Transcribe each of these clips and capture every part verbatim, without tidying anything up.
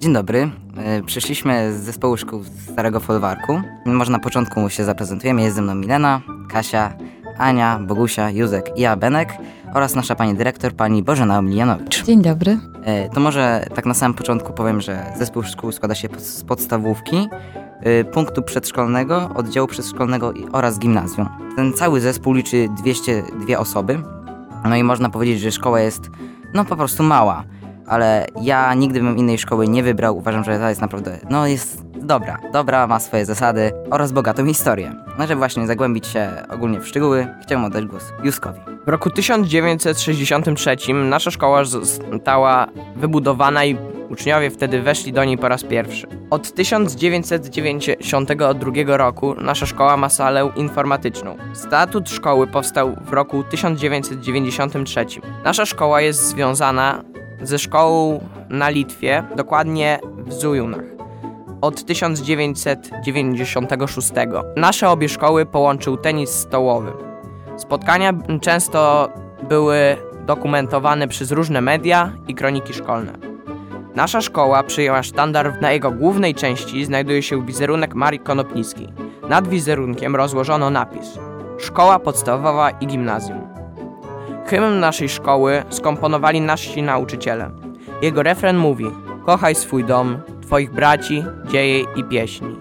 Dzień dobry. E, Przyszliśmy z zespołu szkół Starego Folwarku. Może na początku się zaprezentujemy. Jest ze mną Milena, Kasia, Ania, Bogusia, Józek i ja, Benek oraz nasza pani dyrektor, pani Bożena Omilianowicz. Dzień dobry. E, To może tak na samym początku powiem, że zespół szkół składa się z podstawówki, e, punktu przedszkolnego, oddziału przedszkolnego i- oraz gimnazjum. Ten cały zespół liczy dwieście dwie osoby. No i można powiedzieć, że szkoła jest no po prostu mała. Ale ja nigdy bym innej szkoły nie wybrał. Uważam, że ta jest naprawdę, no jest dobra. Dobra, ma swoje zasady oraz bogatą historię. No, żeby właśnie zagłębić się ogólnie w szczegóły, chciałbym oddać głos Józkowi. W roku tysiąc dziewięćset sześćdziesiątym trzecim nasza szkoła została wybudowana i uczniowie wtedy weszli do niej po raz pierwszy. Od tysiąc dziewięćset dziewięćdziesiątego drugiego roku nasza szkoła ma salę informatyczną. Statut szkoły powstał w roku tysiąc dziewięćset dziewięćdziesiątym trzecim. Nasza szkoła jest związana ze szkołą na Litwie, dokładnie w Zujunach, od tysiąc dziewięćset dziewięćdziesiątego szóstego. Nasze obie szkoły połączył tenis stołowy. Spotkania często były dokumentowane przez różne media i kroniki szkolne. Nasza szkoła przyjęła sztandar. Na jego głównej części znajduje się wizerunek Marii Konopnickiej. Nad wizerunkiem rozłożono napis: Szkoła podstawowa i gimnazjum. Hymn naszej szkoły skomponowali nasi nauczyciele. Jego refren mówi: kochaj swój dom, twoich braci, dzieje i pieśni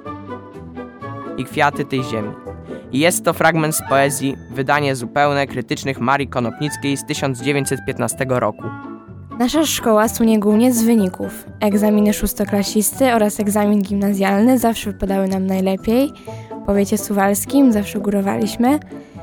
i kwiaty tej ziemi. I jest to fragment z poezji, wydanie zupełne krytycznych Marii Konopnickiej z tysiąc dziewięćset piętnastego roku. Nasza szkoła słynie głównie z wyników. Egzaminy szóstoklasisty oraz egzamin gimnazjalny zawsze wypadały nam najlepiej. W powiecie suwalskim zawsze górowaliśmy.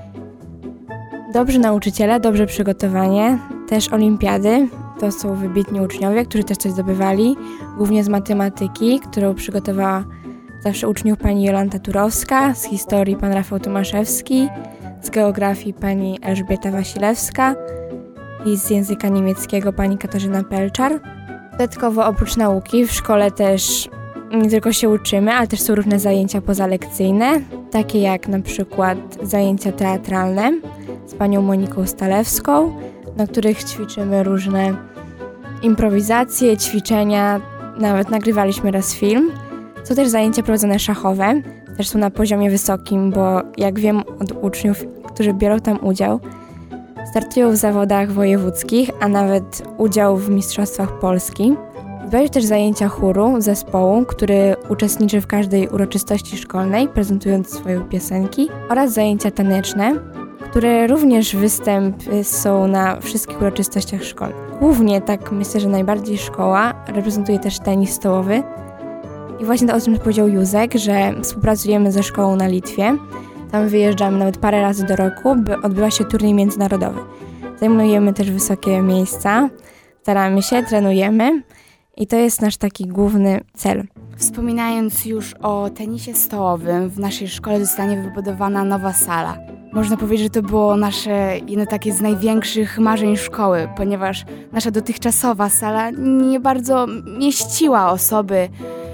Dobrzy nauczyciele, dobrze przygotowanie, też olimpiady. To są wybitni uczniowie, którzy też coś zdobywali, głównie z matematyki, którą przygotowała zawsze uczniów pani Jolanta Turowska, z historii pan Rafał Tomaszewski, z geografii pani Elżbieta Wasilewska i z języka niemieckiego pani Katarzyna Pelczar. Dodatkowo oprócz nauki w szkole też nie tylko się uczymy, ale też są różne zajęcia pozalekcyjne, takie jak na przykład zajęcia teatralne z panią Moniką Stalewską, na których ćwiczymy różne improwizacje, ćwiczenia, nawet nagrywaliśmy raz film. Są też zajęcia prowadzone szachowe, też są na poziomie wysokim, bo jak wiem od uczniów, którzy biorą tam udział, startują w zawodach wojewódzkich, a nawet udział w mistrzostwach Polski. Odbywają też zajęcia chóru, zespołu, który uczestniczy w każdej uroczystości szkolnej, prezentując swoje piosenki, oraz zajęcia taneczne, które również występy są na wszystkich uroczystościach szkolnych. Głównie, tak myślę, że najbardziej szkoła reprezentuje też tenis stołowy. I właśnie to, o czym powiedział Józek, że współpracujemy ze szkołą na Litwie. Tam wyjeżdżamy nawet parę razy do roku, by odbywa się turniej międzynarodowy. Zajmujemy też wysokie miejsca, staramy się, trenujemy i to jest nasz taki główny cel. Wspominając już o tenisie stołowym, w naszej szkole zostanie wybudowana nowa sala. Można powiedzieć, że to było nasze jedno takie z największych marzeń szkoły, ponieważ nasza dotychczasowa sala nie bardzo mieściła osoby,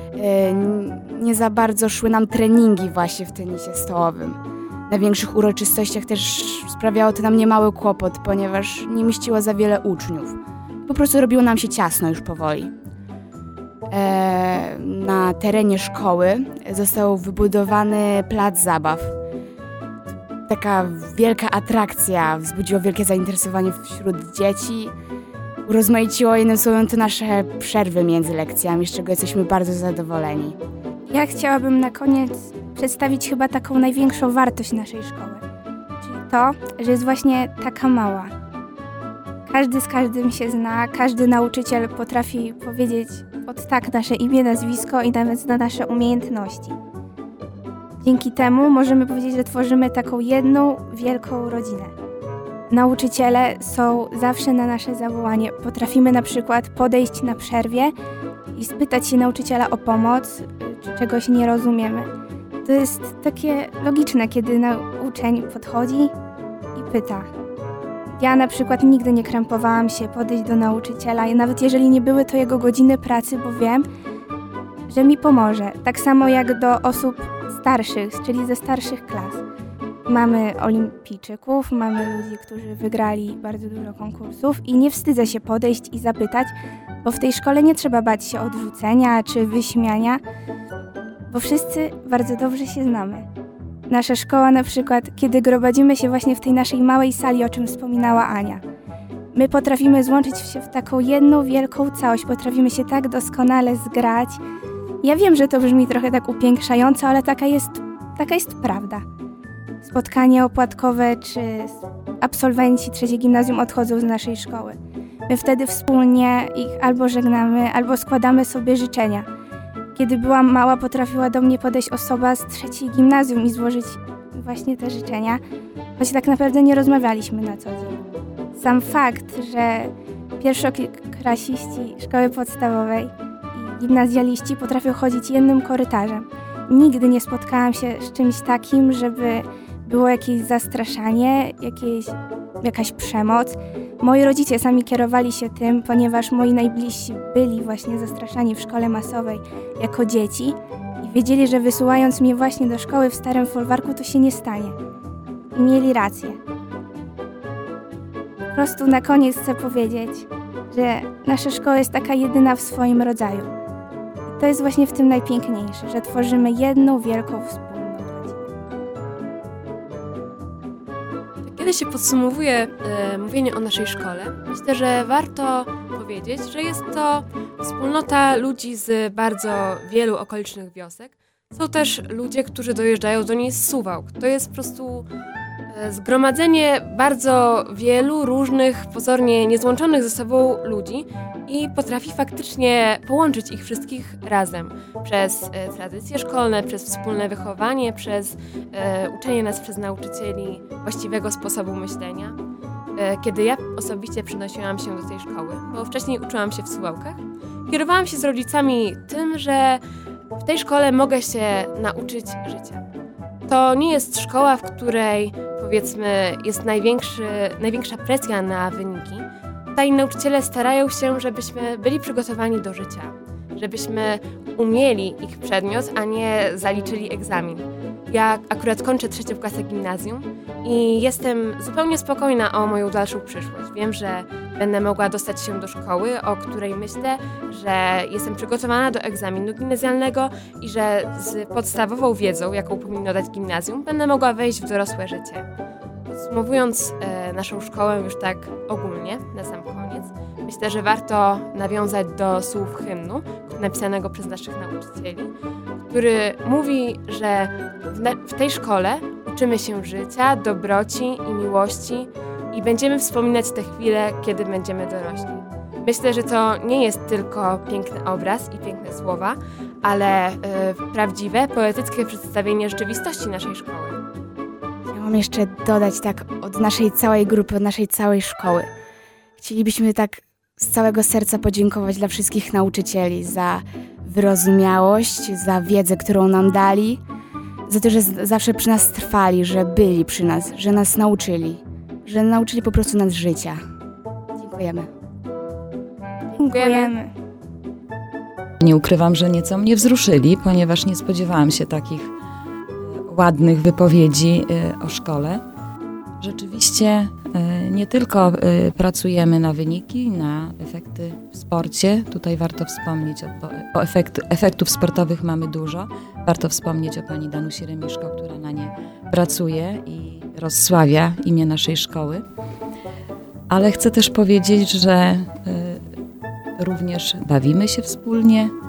nie za bardzo szły nam treningi właśnie w tenisie stołowym. Na większych uroczystościach też sprawiało to nam niemały kłopot, ponieważ nie mieściło za wiele uczniów. Po prostu robiło nam się ciasno już powoli. Na terenie szkoły został wybudowany plac zabaw. Taka wielka atrakcja wzbudziła wielkie zainteresowanie wśród dzieci. Urozmaiciło jednym słowem to nasze przerwy między lekcjami, z czego jesteśmy bardzo zadowoleni. Ja chciałabym na koniec przedstawić chyba taką największą wartość naszej szkoły. Czyli to, że jest właśnie taka mała. Każdy z każdym się zna, każdy nauczyciel potrafi powiedzieć pod tak nasze imię, nazwisko i nawet zna nasze umiejętności. Dzięki temu możemy powiedzieć, że tworzymy taką jedną, wielką rodzinę. Nauczyciele są zawsze na nasze zawołanie. Potrafimy na przykład podejść na przerwie i spytać się nauczyciela o pomoc, czy czegoś nie rozumiemy. To jest takie logiczne, kiedy uczeń podchodzi i pyta. Ja na przykład nigdy nie krępowałam się podejść do nauczyciela, nawet jeżeli nie były to jego godziny pracy, bo wiem, że mi pomoże. Tak samo jak do osób starszych, czyli ze starszych klas. Mamy olimpijczyków, mamy ludzi, którzy wygrali bardzo dużo konkursów i nie wstydzę się podejść i zapytać, Bo w tej szkole nie trzeba bać się odrzucenia czy wyśmiania, bo wszyscy bardzo dobrze się znamy. Nasza szkoła na przykład, kiedy gromadzimy się właśnie w tej naszej małej sali, o czym wspominała Ania, my potrafimy złączyć się w taką jedną wielką całość, potrafimy się tak doskonale zgrać. Ja wiem, że to brzmi trochę tak upiększająco, ale taka jest, taka jest prawda. Spotkanie opłatkowe czy absolwenci trzeciej gimnazjum odchodzą z naszej szkoły. My wtedy wspólnie ich albo żegnamy, albo składamy sobie życzenia. Kiedy byłam mała, potrafiła do mnie podejść osoba z trzeciej gimnazjum i złożyć właśnie te życzenia, choć tak naprawdę nie rozmawialiśmy na co dzień. Sam fakt, że pierwszoklasiści szkoły podstawowej i gimnazjaliści potrafią chodzić jednym korytarzem. Nigdy nie spotkałam się z czymś takim, żeby było jakieś zastraszanie, jakieś, jakaś przemoc. Moi rodzice sami kierowali się tym, ponieważ moi najbliżsi byli właśnie zastraszani w szkole masowej jako dzieci i wiedzieli, że wysyłając mnie właśnie do szkoły w Starym Folwarku, to się nie stanie. I mieli rację. Po prostu na koniec chcę powiedzieć, że nasza szkoła jest taka jedyna w swoim rodzaju. I to jest właśnie w tym najpiękniejsze, że tworzymy jedną wielką wspólną rodzinę. Kiedy się podsumowuje e, mówienie o naszej szkole, myślę, że warto powiedzieć, że jest to wspólnota ludzi z bardzo wielu okolicznych wiosek. Są też ludzie, którzy dojeżdżają do niej z Suwałk. To jest po prostu e, zgromadzenie bardzo wielu różnych, pozornie niezłączonych ze sobą ludzi i potrafi faktycznie połączyć ich wszystkich razem przez e, tradycje szkolne, przez wspólne wychowanie, przez e, uczenie nas przez nauczycieli właściwego sposobu myślenia. E, kiedy ja osobiście przenosiłam się do tej szkoły, bo wcześniej uczyłam się w Suwałkach, kierowałam się z rodzicami tym, że w tej szkole mogę się nauczyć życia. To nie jest szkoła, w której, powiedzmy, jest największy, największa presja na wyniki. Tutaj nauczyciele starają się, żebyśmy byli przygotowani do życia, żebyśmy umieli ich przedmiot, a nie zaliczyli egzamin. Ja akurat kończę trzecią klasę gimnazjum i jestem zupełnie spokojna o moją dalszą przyszłość. Wiem, że będę mogła dostać się do szkoły, o której myślę, że jestem przygotowana do egzaminu gimnazjalnego i że z podstawową wiedzą, jaką powinno dać gimnazjum, będę mogła wejść w dorosłe życie. Podsumowując e, naszą szkołę już tak ogólnie, na sam koniec, myślę, że warto nawiązać do słów hymnu napisanego przez naszych nauczycieli, który mówi, że w, na, w tej szkole uczymy się życia, dobroci i miłości i będziemy wspominać te chwile, kiedy będziemy dorośli. Myślę, że to nie jest tylko piękny obraz i piękne słowa, ale y, prawdziwe, poetyckie przedstawienie rzeczywistości naszej szkoły. Ja mam jeszcze dodać tak od naszej całej grupy, od naszej całej szkoły. Chcielibyśmy tak z całego serca podziękować dla wszystkich nauczycieli za wyrozumiałość, za wiedzę, którą nam dali, za to, że z- zawsze przy nas trwali, że byli przy nas, że nas nauczyli, że nauczyli po prostu nas życia. Dziękujemy. Dziękujemy. Nie ukrywam, że nieco mnie wzruszyli, ponieważ nie spodziewałam się takich e, ładnych wypowiedzi e, o szkole. Rzeczywiście e, nie tylko e, pracujemy na wyniki, na efekty w sporcie. Tutaj warto wspomnieć o, o efekt, efektów sportowych mamy dużo. Warto wspomnieć o pani Danusi Remiszko, która na nie pracuje i rozsławia imię naszej szkoły. Ale chcę też powiedzieć, że e, również bawimy się wspólnie, e,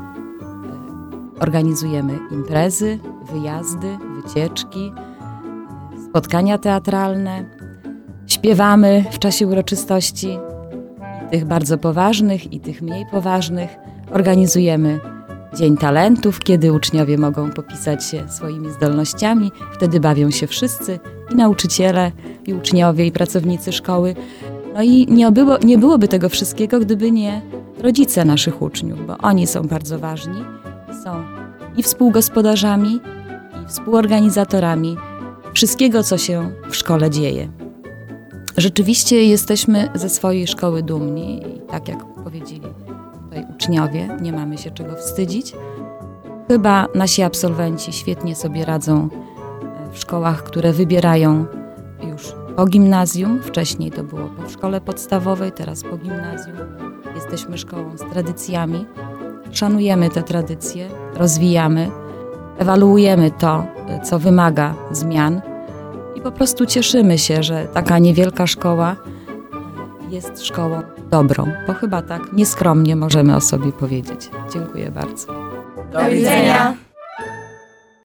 organizujemy imprezy, wyjazdy, wycieczki, spotkania teatralne, śpiewamy w czasie uroczystości i tych bardzo poważnych i tych mniej poważnych. Organizujemy Dzień Talentów, kiedy uczniowie mogą popisać się swoimi zdolnościami. Wtedy bawią się wszyscy, i nauczyciele, i uczniowie, i pracownicy szkoły. No i nie, było, nie byłoby tego wszystkiego, gdyby nie rodzice naszych uczniów, bo oni są bardzo ważni, są i współgospodarzami, i współorganizatorami wszystkiego, co się w szkole dzieje. Rzeczywiście jesteśmy ze swojej szkoły dumni i tak jak powiedzieli tutaj uczniowie, nie mamy się czego wstydzić. Chyba nasi absolwenci świetnie sobie radzą w szkołach, które wybierają już po gimnazjum. Wcześniej to było po szkole podstawowej, teraz po gimnazjum. Jesteśmy szkołą z tradycjami. Szanujemy te tradycje, rozwijamy, ewaluujemy to, co wymaga zmian i po prostu cieszymy się, że taka niewielka szkoła jest szkołą dobrą, bo chyba tak nieskromnie możemy o sobie powiedzieć. Dziękuję bardzo. Do widzenia.